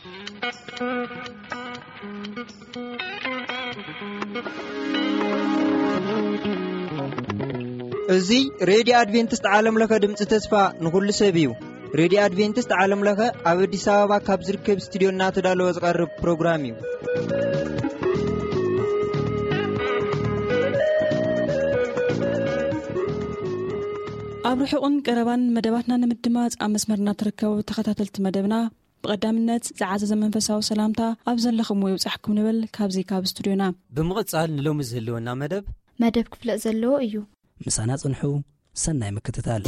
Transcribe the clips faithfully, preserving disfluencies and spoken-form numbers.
እዙይ ሬዲዮ አድቬንቲስት ዓለም ለኸ ድምፂ ተስፋ ንኹሉ ሰብ እዩ። ሬዲዮ አድቬንቲስት ዓለም ለኸ ኣብ አዲስ አበባ ካብ ዝርከብ ስቱድዮ እናተዳለወ ዝቐርብ ፕሮግራም እዩ። ኣብ ርሑቕን ቀረባን መደባትና ንምድማጽ ኣብ መስመርና ትርከቡ ተኸታተልቲ መደብና ብቐዳምነት ዝዓዘዘ መንፈሳዊ ሰላምታ ኣብ ዘለኹም ወይ ውጻሕኩም ንብል ካብዚ ካብ ስቱድዮና ብምቕጻል ንሎሚ ዝህልወና መደብ መደብ ክፍለጥ ዘለዎ እዩ። ምሳና ጽንሑ ሰናይ ምክትታል።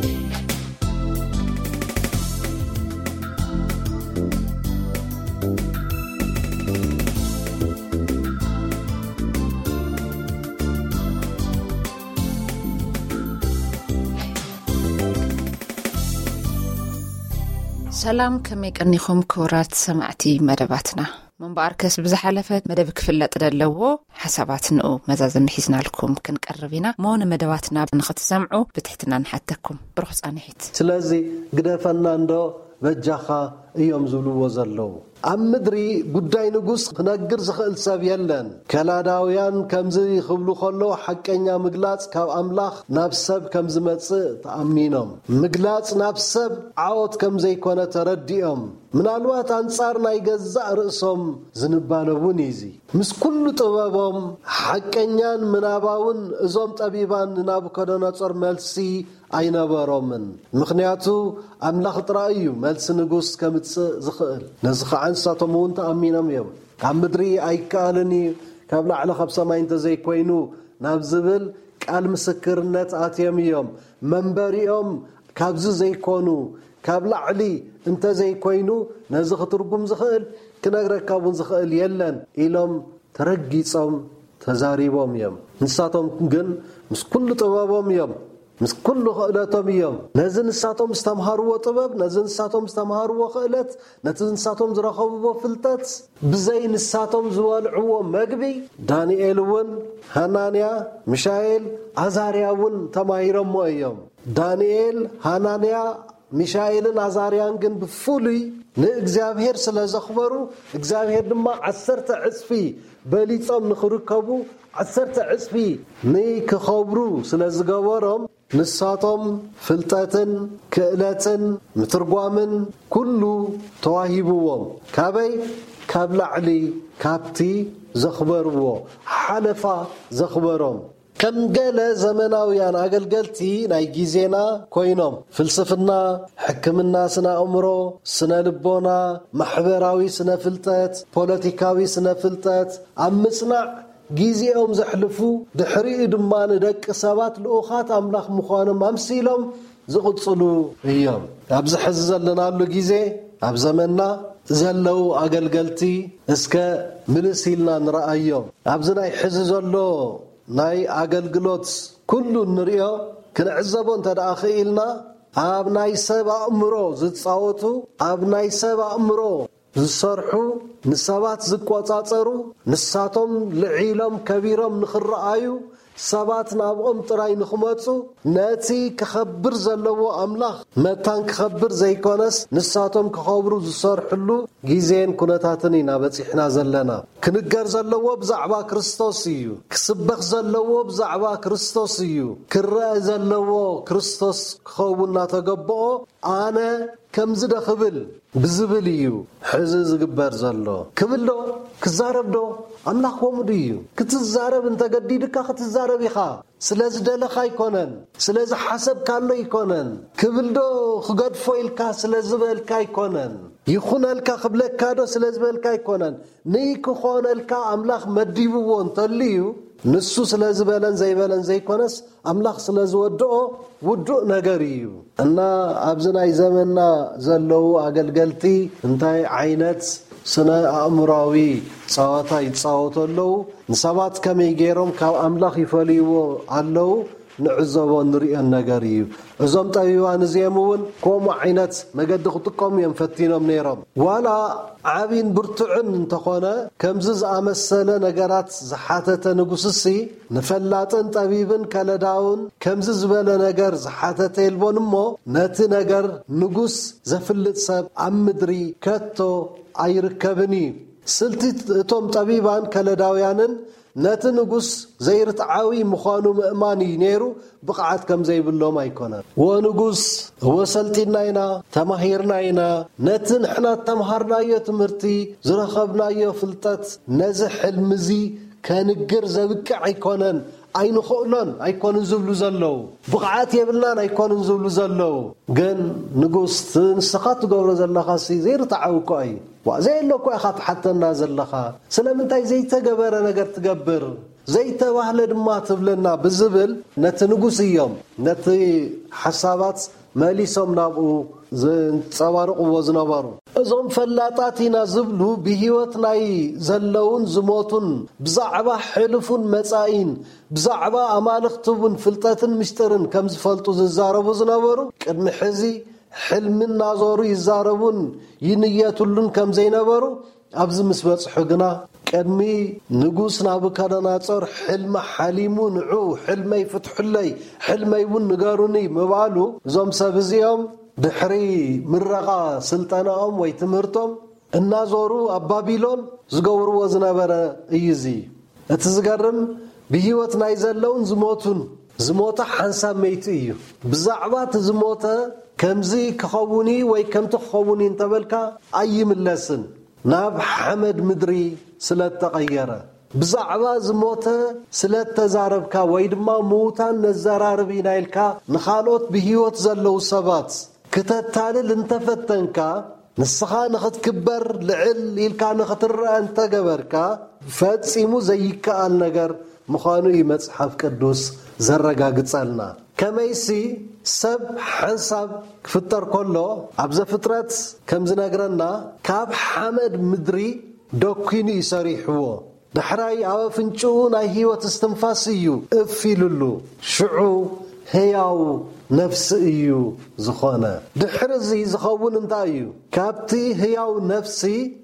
ሰላም ከመይ ቀኒኹም ክቡራት ሰማዕቲ መደባትና መንባርከስ ብዝሓለፈት መደብ ክፍለጥ ደለዎ ሓሳባት ንኡ መዛዘም ሒዝናልኩም ክንቀርብ ኢና ሞነ መደባትና ንኽትሰምዑ ብትሕትና ንሓተኩም ብርኽፃንሒት ስለዚ ግደፈና እንዶ በጃኻ እዮም ዝብልዎ ዘለዉ ኣብ ምድሪ ጉዳይ ንጉስ ክነግር ዝኽእል ሰብ የለን። ከላዳውያን ከምዚ ይኽብሉ ከለዉ ሓቀኛ ምግላጽ ካብ ኣምላኽ ናብ ሰብ ከም ዝመጽእ ተኣሚኖም ምግላጽ ናብ ሰብ ዓወት ከም ዘይኮነ ተረዲኦም ምናልባት አንጻር ናይ ገዛእ ርእሶም ዝንባለውን ይዚ ምስ ኩሉ ጥበቦም ሓቀኛን ምናባውን እዞም ጠቢባን ናቡከደነጾር መልሲ ኣይነበሮምን። ምኽንያቱ ኣምላኽ ጥራይ እዩ መልሲ ንጉስ ከምጽእ ዝኽእል። ነዚ ከዓ እንስሳቶም እውን ተኣሚኖም እዮም። ካብ ምድሪ ኣይከኣልን ካብ ላዕሊ ካብ ሰማይ እንተዘይኮይኑ ናብ ዝብል ቃል ምስክርነት ኣትዮም እዮም። መንበሪኦም ካብዚ ዘይኮኑ ካብ ላዕሊ እንተዘይኮይኑ ነዚ ክትርጉም ዝኽእል ክነግረካ እውን ዝኽእል የለን ኢሎም ተረጊጾም ተዛሪቦም እዮም። ንሳቶም ግን ምስ ኩሉ ጥበቦም እዮም ምስ ኩሉ ክእለቶም እዮም ነዚ ንሳቶም ዝተምሃርዎ ጥበብ ነዚ ንሳቶም ዝተምሃርዎ ክእለት ነቲ ንሳቶም ዝረኸብዎ ፍልጠት ብዘይ ንሳቶም ዝበልዕዎ መግቢ ዳንኤል እውን ሃናንያ ሚሻኤል አዛርያ እውን ተማሂሮሞ እዮም። ዳንኤል ሃናንያ ሚሻኤልን አዛርያን ግን ብፍሉይ ንእግዚአብሔር ስለ ዘኽበሩ እግዚአብሔር ድማ ዓሰርተ ዕጽፊ በሊጾም ንኽርከቡ ዓሰርተ ዕጽፊ ንክኸብሩ ስለ ዝገበሮም ንሳቶም ፍልጠትን ክእለትን ምትርጓምን ኩሉ ተዋሂብዎም ካበይ ካብ ላዕሊ ካብቲ ዘኽበርዎ ሓለፋ ዘኽበሮም ከም ገለ ዘመናውያን አገልገልቲ ናይ ጊዜና ኮይኖም ፍልስፍና፣ ሕክምና፣ ስነ አእምሮ፣ ስነ ልቦና፣ ማሕበራዊ ስነ ፍልጠት፣ ፖለቲካዊ ስነ ፍልጠት ኣብ ምጽናዕ ጊዜኦም ዘሕልፉ ድሕሪኡ ድማ ንደቂ ሰባት ልኡኻት ኣምላኽ ምዃኖም ኣምሲሎም ዝቕጽሉ እዮም። ኣብዚ ሕዚ ዘለናሉ ጊዜ ኣብ ዘመንና ዘለው አገልገልቲ እስከ ምልሲልና ንረአዮም ኣብዚ ናይ ሕዚ ዘሎ ናይ አገልግሎት ኩሉ ንሪኦ ክንዕዘቦ እንተደኣ ክኢልና ኣብ ናይ ሰብ ኣእምሮ ዝጻወቱ ኣብ ናይ ሰብ ኣእምሮ ዝሰርሑ ንሰባት ዝቆጻጸሩ ንሳቶም ልዒሎም ከቢሮም ንኽረአዩ ሰባት ናብኦም ጥራይ ንኽመጹ ነቲ ክኸብር ዘለዎ ኣምላኽ መታን ክኸብር ዘይኮነስ ንሳቶም ክኸብሩ ዝሰርሕሉ ጊዜን ኩነታትን ኢና በፂሕና ዘለና። ክንገር ዘለዎ ብዛዕባ ክርስቶስ እዩ። ክስበኽ ዘለዎ ብዛዕባ ክርስቶስ እዩ። ክረአ ዘለዎ ክርስቶስ ክኸውን እናተገብኦ ኣነ ከምዝ ደኽብል ብዝብል እዩ ሕዚ ዝግበር ዘሎ ክብሎ ክዛረብዶ ኣምላኽ ወሙድ እዩ። ክትዛረብ እንተገዲድካ ክትዛረብ ኢኻ ስለ ዝደለኻ ኣይኮነን ስለ ዝሓሰብካሎ ኣይኮነን ክብልዶ ክገድፎ ኢልካ ስለ ዝበልካ ኣይኮነን ይኹነልካ ክብለካዶ ስለ ዝበልካ ኣይኮነን ንይክኾነልካ ኣምላኽ መዲብዎ እንተልዩ ንሱ ስለ ዝበለን ዘይበለን ዘይኮነስ ኣምላኽ ስለ ዝወድኦ ውዱእ ነገር እዩ እና ኣብዚ ናይ ዘመንና ዘለው አገልገልቲ እንታይ ዓይነት ስነ አእምራዊ ጸዋታ ይጻወቱ ኣለው ንሰባት ከመይ ገይሮም ካብ ኣምላኽ ይፈልይዎ ኣለው ንዕዘቦ ንሪኦን ነገር እዩ እዞም ጠቢባን እዚኦም እውን ከምኡ ዓይነት መገዲ ክጥቀሙ እዮም ፈቲኖም ነይሮም ዋላ ዓቢን ብርቱዕን እንተኾነ ከምዚ ዝኣመሰለ ነገራት ዝሓተተ ንጉስሲ ንፈላጥን ጠቢብን ከለዳውን ከምዚ ዝበለ ነገር ዝሓተተ የልቦን እሞ ነቲ ነገር ንጉስ ዘፍልጥ ሰብ ኣብ ምድሪ ከቶ ኣይርከብን እዩ ስልቲ እቶም ጠቢባን ከለዳውያንን ነቲ ንጉስ ዘይርትዓዊ ምዃኑ ምእማን እዩ ነይሩ ብቕዓት ከም ዘይብሎም ኣይኮነን ወንጉስ ወሰልጢና ኢና ተማሂርና ኢና ነቲ ንሕና ተምሃርናዮ ትምህርቲ ዝረኸብናዮ ፍልጠት ነዚ ሕልምዚ ከንግር ዘብቅዕ ኣይኮነን ኣይንኽእሎን ኣይኮንን ዝብሉ ዘለዉ ብቕዓት የብልናን ኣይኮንን ዝብሉ ዘለዉ ግን ንጉስ ንስኻ ትገብሮ ዘለኻ ዘይርትዓዊ እኮ እዩ ወዘየሎ እኮ ኢኻ ትሓተና ዘለኻ ስለምንታይ ዘይተገበረ ነገር ትገብር ዘይተባህለ ድማ ትብለና ብዝብል ነቲ ንጉስ እዮም ነቲ ሓሳባት መሊሶም ናብኡ ዝንፀባርቕዎ ዝነበሩ እዞም ፈላጣት ኢና ዝብሉ ብሂወት ናይ ዘለውን ዝሞቱን ብዛዕባ ሕልፉን መጻኢን ብዛዕባ ኣማልኽቱን ፍልጠትን ምስጢርን ከም ዝፈልጡ ዝዛረቡ ዝነበሩ ቅድሚ ሕዚ ሕልምን ናዞሩ ይዛረቡን ይንየቱሉን ከም ዘይነበሩ ኣብዚ ምስ በጽሑ ግና ቅድሚ ንጉስ ናቡከደነፆር ሕልሚ ሓሊሙ ንዑ ሕልመይ ፍትሑለይ ሕልመይ እውን ንገሩኒ ምባሉ እዞም ሰብ እዚኦም ድሕሪ ምረቓ ስልጠናኦም ወይ ትምህርቶም እናዞሩ ኣብ ባቢሎን ዝገብርዎ ዝነበረ እዩ እዚ እቲ ዝገርም ብሂወት ናይ ዘለውን ዝሞቱን ዝሞተ ሓንሳብ መይቲ እዩ ብዛዕባ እቲ ዝሞተ ከምዚ ክኸውኒ ወይ ከምቲ ክኸውኒ እንተበልካ ኣይምለስን ናብ ሓመድ ምድሪ ስለተቐየረ ብዛዕባ ዝሞተ ስለተዛረብካ ወይ ድማ ምውታን ነዘራርብ ኢና ኢልካ ንኻልኦት ብሂወት ዘለው ሰባት ክተታልል እንተፈተንካ ንስኻ ንኽትክበር ልዕል ኢልካ ንኽትረአ እንተገበርካ ፈፂሙ ዘይከኣል ነገር ምዃኑ እዩ መጽሓፍ ቅዱስ ዘረጋግጸልና ከመይሲ ሰብ ሓንሳብ ክፍጠር ከሎ ኣብ ዘፍጥረት ከም ዝነግረና ካብ ሓመድ ምድሪ ደኪኑ ይሰሪሕዎ ድሕራይ ኣብ ኣፍንጭኡ ናይ ሂወት እስትንፋስ እዩ እፍ ኢሉሉ ሽዑ ህያው ነፍሲ እዩ ዝኾነ ድሕሪ እዚ ዝኸውን እንታይ እዩ ካብቲ ህያው ነፍሲ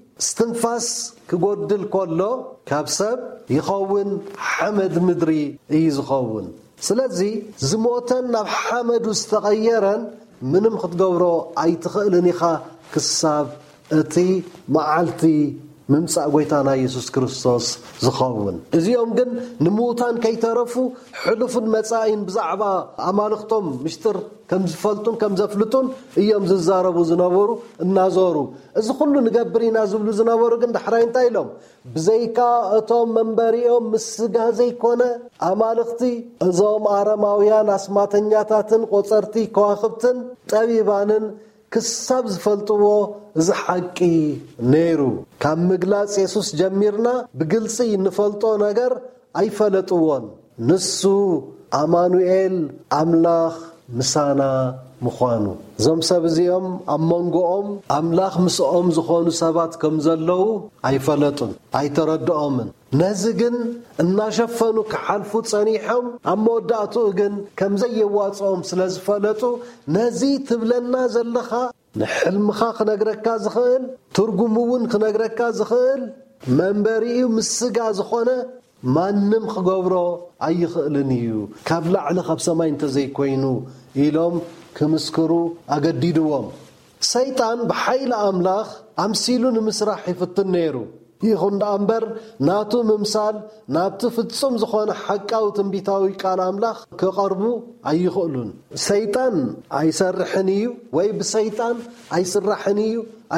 እስትንፋስ ክጎድል ከሎ ካብ ሰብ ይኸውን ሓመድ ምድሪ እዩ ዝኸውን ስለዚ ዝሞተን ናብ ሓመዱ ዝተቐየረን ምንም ክትገብሮ ኣይትኽእልን ኢኻ ክሳብ እቲ መዓልቲ ምምጻእ ጎይታና ኢየሱስ ክርስቶስ ዝኸውን እዚኦም ግን ንምውታን ከይተረፉ ሕሉፍን መጻኢን ብዛዕባ ኣማልኽቶም ምስጢር ከም ዝፈልጡን ከም ዘፍልጡን እዮም ዝዛረቡ ዝነበሩ እናዞሩ እዚ ኩሉ ንገብር ኢና ዝብሉ ዝነበሩ ግን ድሕራይ እንታይ ኢሎም ብዘይካ እቶም መንበሪኦም ምስጋ ዘይኮነ ኣማልኽቲ እዞም ኣረማውያን ኣስማተኛታትን ቆፀርቲ ከዋኽብትን ጠቢባንን ክሳብ ዝፈልጥዎ እዚ ሓቂ ነይሩ ካብ ምግላጽ ኢየሱስ ጀሚርና ብግልፂ እንፈልጦ ነገር ኣይፈለጥዎን ንሱ ኣማኑኤል ኣምላኽ ምሳና ምዃኑ እዞም ሰብ እዚኦም ኣብ መንጎኦም ኣምላኽ ምስኦም ዝኾኑ ሰባት ከም ዘለዉ ኣይፈለጡን ኣይተረድኦምን ነዚ ግን እናሸፈኑ ክሓልፉ ጸኒሖም ኣብ መወዳእትኡ ግን ከም ዘየዋፅኦም ስለ ዝፈለጡ ነዚ ትብለና ዘለኻ ንሕልምኻ ክነግረካ ዝኽእል ትርጉሙ እውን ክነግረካ ዝኽእል መንበሪኡ ምስጋ ዝኾነ ማንም ክገብሮ ኣይኽእልን እዩ ካብ ላዕሊ ካብ ሰማይ እንተዘይኮይኑ ኢሎም ክምስክሩ ኣገዲድዎም ሰይጣን ብሓይሊ ኣምላኽ ኣምሲሉ ንምስራሕ ይፍትን ነይሩ ይኹን እምበር ናቱ ምምሳል ናብቲ ፍጹም ዝኾነ ሓቃዊ ትንቢታዊ ቃል ኣምላኽ ክቐርቡ ኣይኽእሉን ሰይጣን ኣይሰርሕን እዩ ወይ ብሰይጣን ኣይስራሕን እዩ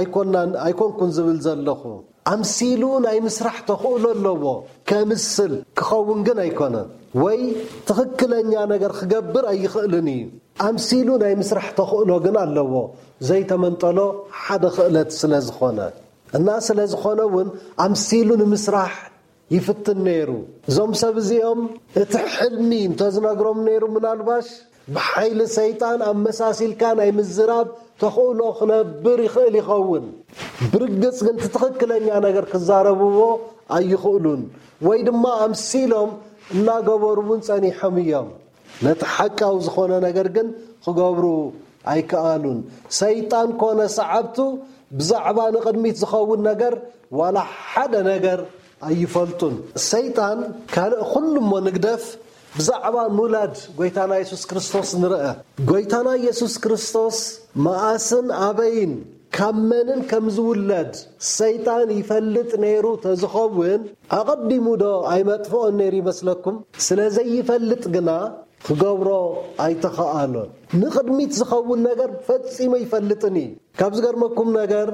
ኣይኮንኩን ዝብል ዘለኹ ኣምሲሉ ናይ ምስራሕ ተኽእሎ ኣለዎ ከምስል ክኸውን ግን ኣይኮነን ወይ ትኽክለኛ ነገር ክገብር ኣይኽእልን እዩ ኣምሲሉ ናይ ምስራሕ ተኽእሎ ግን ኣለዎ ዘይተመንጠሎ ሓደ ክእለት ስለ ዝኾነ እና ስለ ዝኾነ እውን ኣምሲሉ ንምስራሕ ይፍትን ነይሩ እዞም ሰብ እዚኦም እቲ ሕልሚ እንተዝነግሮም ነይሩ ምናልባሽ ብሓይሊ ሰይጣን ኣመሳሲልካ ናይ ምዝራብ ተኽእሎ ክነብር ይኽእል ይኸውን ብርግጽ ግን ትኽክለኛ ነገር ክዛረብዎ ኣይኽእሉን ወይ ድማ ኣምሲሎም እናገበሩውን ጸኒሖም እዮም نتحقاو زخونه ነገር ግን ክገብሩ ኣይከኣሉን ሰይጣን ኮነ ሰዓብቱ ብዛዕባ ንቅድሚት ዝኸውን ነገር ወላ ሓደ ነገር ኣይፈልጡን ሰይጣን ካልእ ኩሉም ንግደፍ ብዛዕባ ሙላድ ጎይታና ኢየሱስ ክርስቶስ ንርአ ጎይታና ኢየሱስ ክርስቶስ ማእስን አበይን ካመንን ከምዝውለድ ሰይጣን ይፈልጥ ነይሩ ተዝኸውን አቀዲሙ ዶ ኣይመጥፎ ነይሩ ይመስለኩም ስለዚህ ይፈልጥ ግና ክገብሮ ኣይተኸኣሎን ንቅድሚት ዝኸውን ነገር ፈጽሞ ይፈልጥኒ ካብ ዝገርመኩም ነገር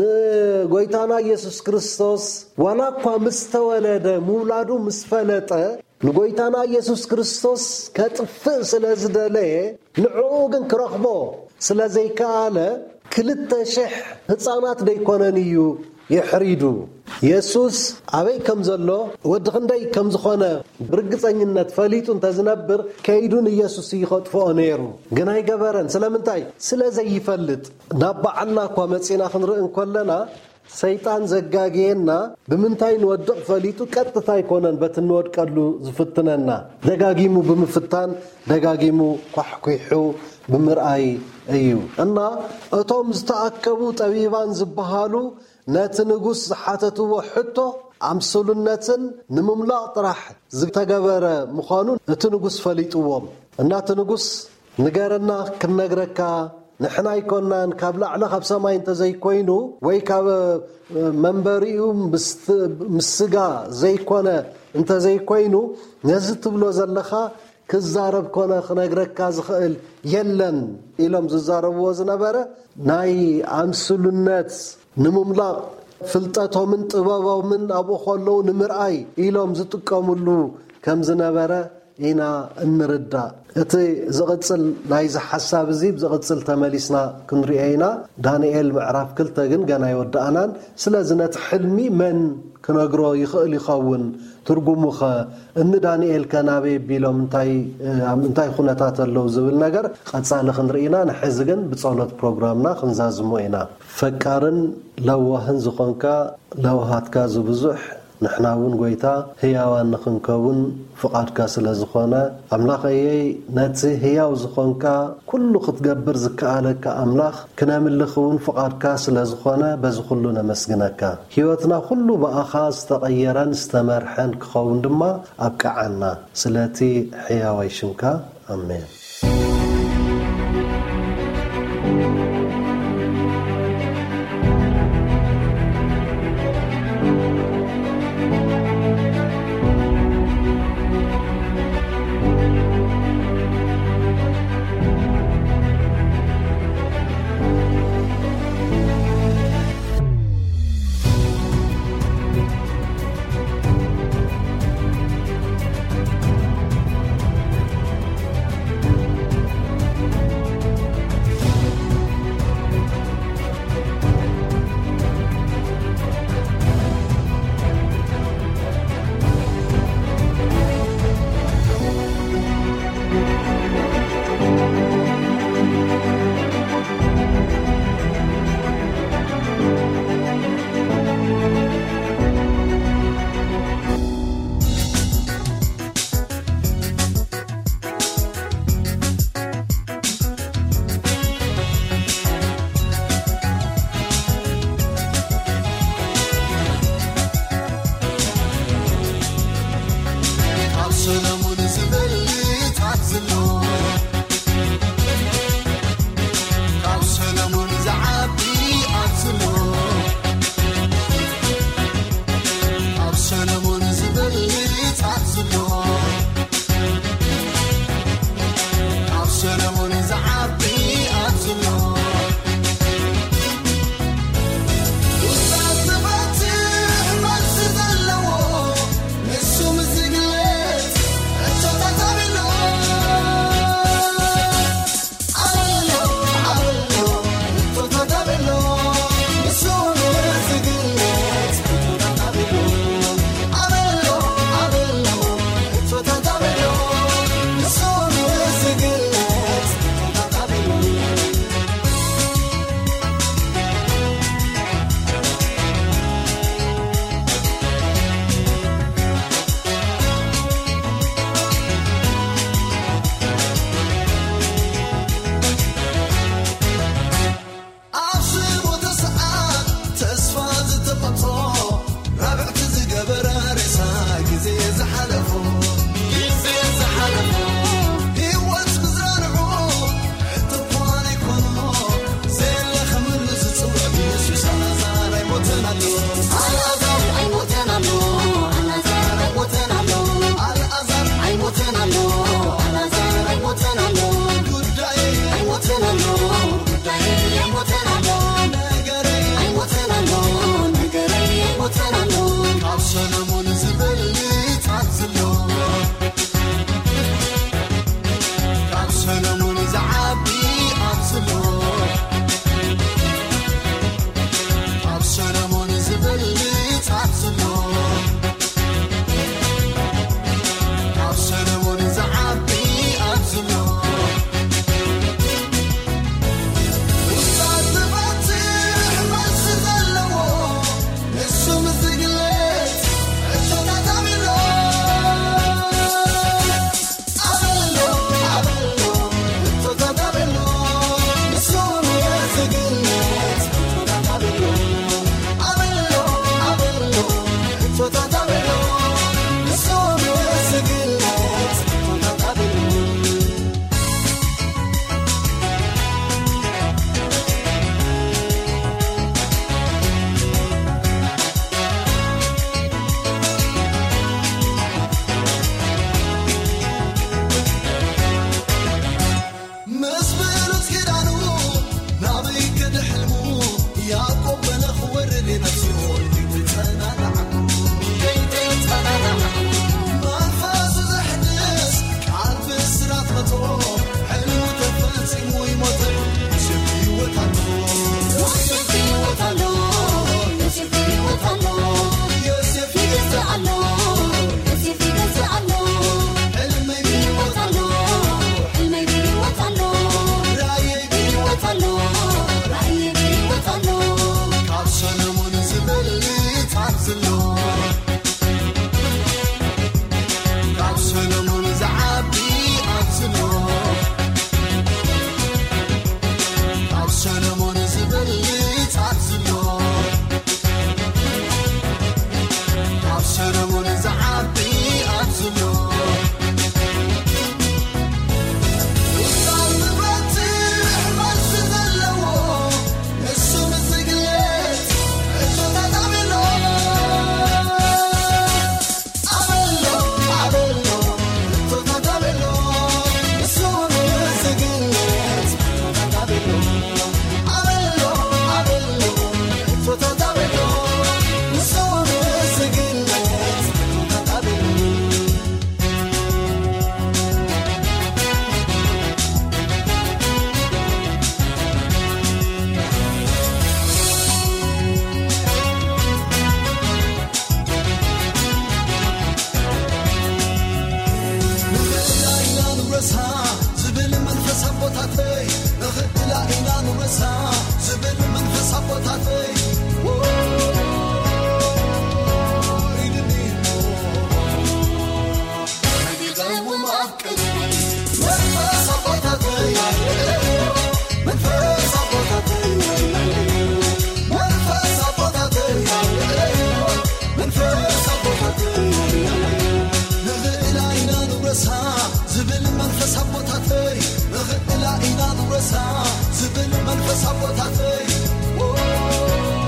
ንጎይታና ኢየሱስ ክርስቶስ ወላ እኳ ምስተወለደ ሙላዱ ምስፈለጠ ንጎይታና ኢየሱስ ክርስቶስ ከጥፍእ ስለዝደለየ ንዕኡ ግን ክረኽቦ ስለዘይከኣለ ክልተ ሽሕ ህፃናት ደይኮነን እዩ ይሕሪዱ ኢየሱስ አበይ ከም ዘሎ ወዲ ክንደይ ከም ዝኾነ ብርግፀኝነት ፈሊጡ እንተዝነብር ከይዱን ኢየሱስ ይኸጥፎ ነይሩ ግን ኣይገበረን ስለምንታይ ስለዘይፈልጥ ናብ በዓልና እኳ መፂና ክንርኢ እንከለና ሰይጣን ዘጋጌና ብምንታይ ንወድቕ ፈሊጡ ቀጥታ ይኮነን በትንወድቀሉ ዝፍትነና ደጋጊሙ ብምፍታን ደጋጊሙ ኳሕኩሑ ብምርአይ እዩ እና እቶም ዝተኣከቡ ጠቢባን ዝበሃሉ ነቲ ንጉስ ዝሓተትዎ ሕቶ ኣምስሉነትን ንምምላቕ ጥራሕ ዝተገበረ ምዃኑ እቲ ንጉስ ፈሊጥዎም እናቲ ንጉስ ንገረና ክነግረካ ንሕና ይኮናን ካብ ላዕለ ካብ ሰማይ እንተዘይኮይኑ ወይ ካብ መንበሪኡ ምስጋ ዘይኮነ እንተዘይኮይኑ ነዚ ትብሎ ዘለኻ ክዛረብ ኮነ ክነግረካ ዝኽእል የለን ኢሎም ዝዛረብዎ ዝነበረ ናይ ኣምስሉነት ንምምላቕ ፍልጠቶምን ጥበቦምን ኣብኡ ከለዉ ንምርኣይ ኢሎም ዝጥቀሙሉ ከም ዝነበረ ኢና እንርዳእ እቲ ዝቕፅል ናይ ዝሓሳብ እዚ ብዝቕፅል ተመሊስና ክንሪኦ ኢና ዳንኤል ምዕራፍ ክልተ ግን ገና ይወዳእናን ስለዚ ነቲ ሕልሚ መን ክነግሮ ይኽእል ይኸውን ትርጉሙ ኸ እኒ ዳንኤል ከናበይ ቢሎም እንታይ ኩነታት ኣለዉ ዝብል ነገር ቀፃሊ ክንርኢና ንሕዚ ግን ብጸሎት ፕሮግራምና ክንዛዝሞ ኢና ፈቃርን ለዋህን ዝኾንካ ለዋሃትካ ዝብዙሕ ንሕና እውን ጎይታ ህያዋን ንኽንከውን ፍቓድካ ስለ ዝኾነ ኣምላኸየይ ነቲ ህያው ዝኾንካ ኩሉ ክትገብር ዝከኣለካ ኣምላኽ ክነምልኽ እውን ፍቓድካ ስለ ዝኾነ በዚ ኩሉ ነመስግነካ ህይወትና ኩሉ ብኣኻ ዝተቐየረን ዝተመርሐን ክኸውን ድማ ኣብቅዓና ስለቲ ሕያዋይ ሽምካ ኣሜን زبل منفس حبوتاتي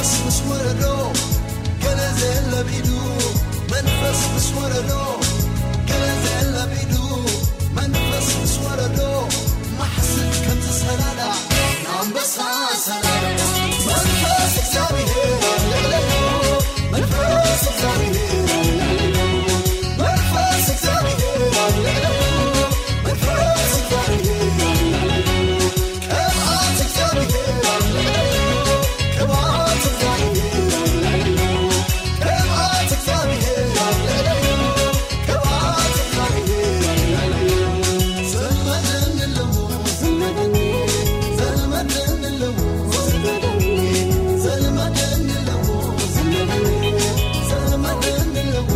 መንፈስ ምስ ወረዶ ገለ ዘለቢዱ መንፈስ ምስ ወረዶ ገለ ዘለቢዱ መንፈስ ምስ ወረዶ ማሕስብ ከም ዝሰላላ ናንበሳ ሰላላ መንፈስ እግዚአብሔር ለለሎ መንፈስ እግዚአብሔር ለለሎ መንፈስ እግዚአብሔር ለለሎ መንፈስ እግዚአብሔር ለለሎ ቅባት እግዚአብሔር ለለሎ ቅባት እግዚአብሔር ለለሎ ቅባት እግዚአብሔር ለለሎ ቅባት እግዚአብሔር ለለሎ ዘመድን ለሞ ዘመድን ዘመድን ለሞ ዘመድን ዘመድን ለሞ ዘመድን ዘመድን ለሞ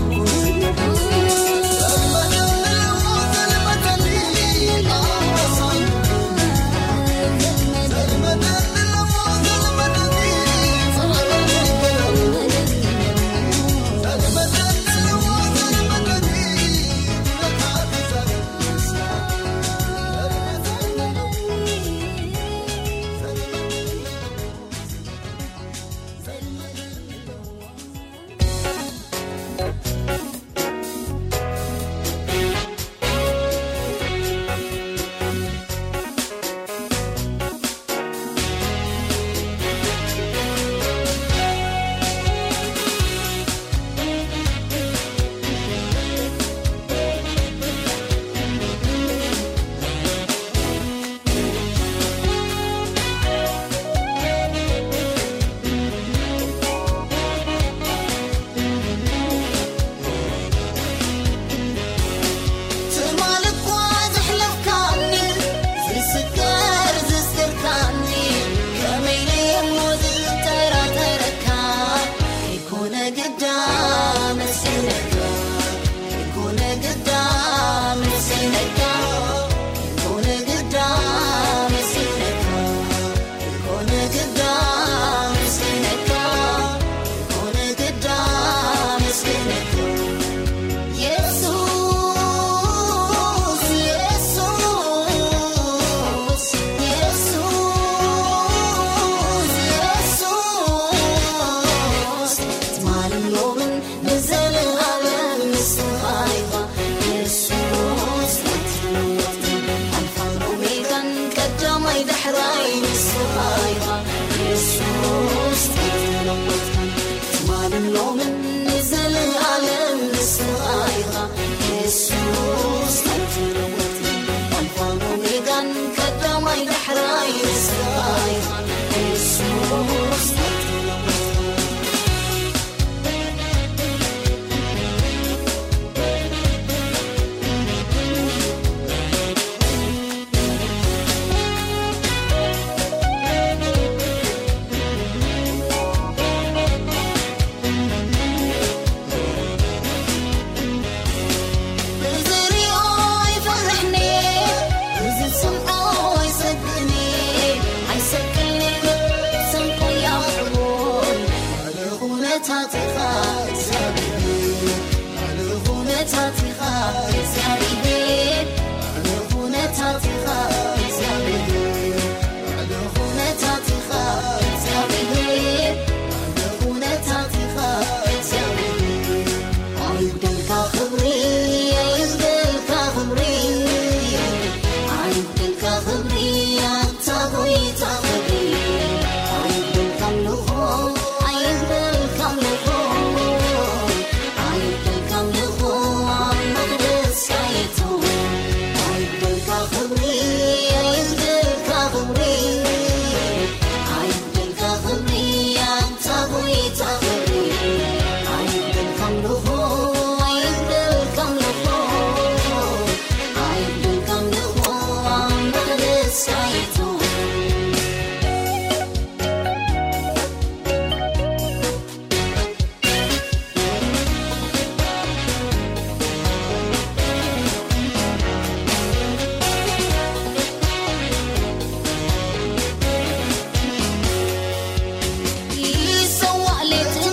يسوى لي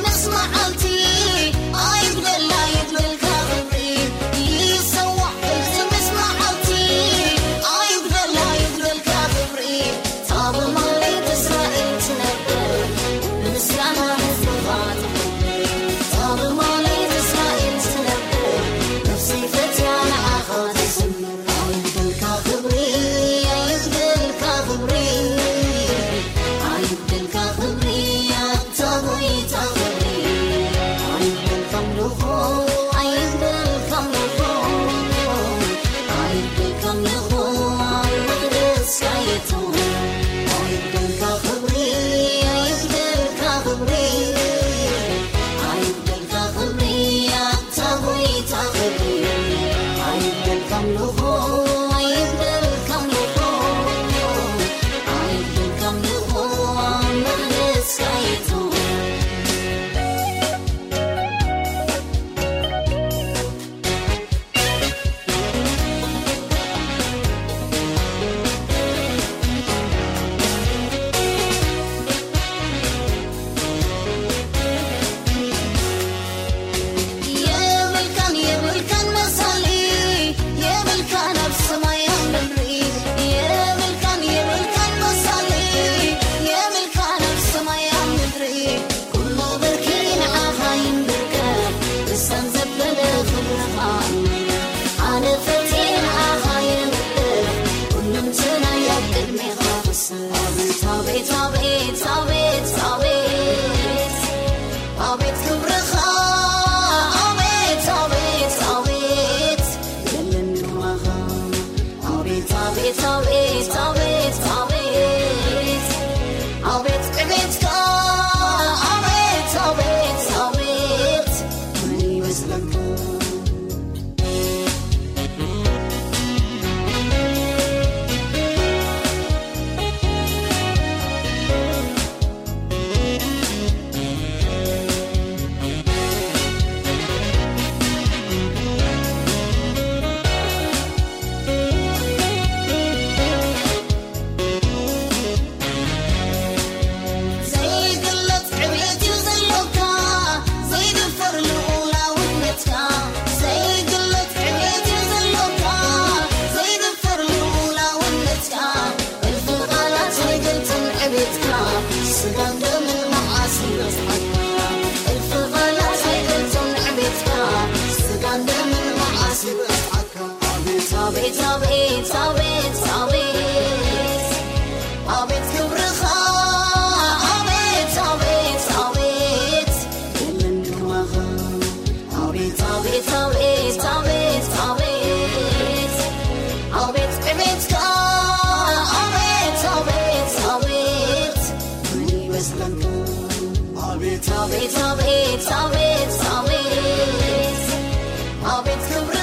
أبيت أبيت أبيت أبيت أبيت أبيت كبر